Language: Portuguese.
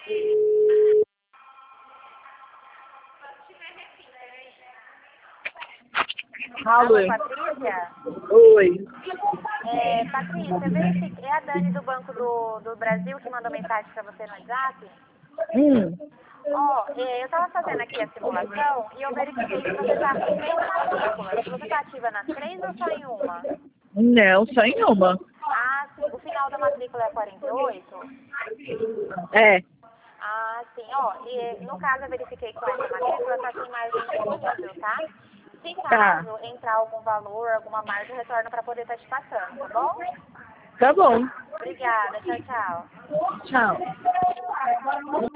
Alô, Alô, Patrícia? oi. Patrícia, verifique, é a Dani do Banco do Brasil que mandou mensagem para você no WhatsApp? Eu estava fazendo aqui a simulação e eu verifiquei que você está com 3 matrículas. Você está ativa nas 3 ou só em uma? Não, só em uma. Ah, sim. O final da matrícula é 48? É. Ah, sim. E no caso eu verifiquei com essa matrícula, está sem margem disponível, tá? Se Tá. caso entrar algum valor, alguma margem, eu retorno para poder estar te passando, tá bom? Tá bom. Obrigada. Tchau, tchau. Tchau.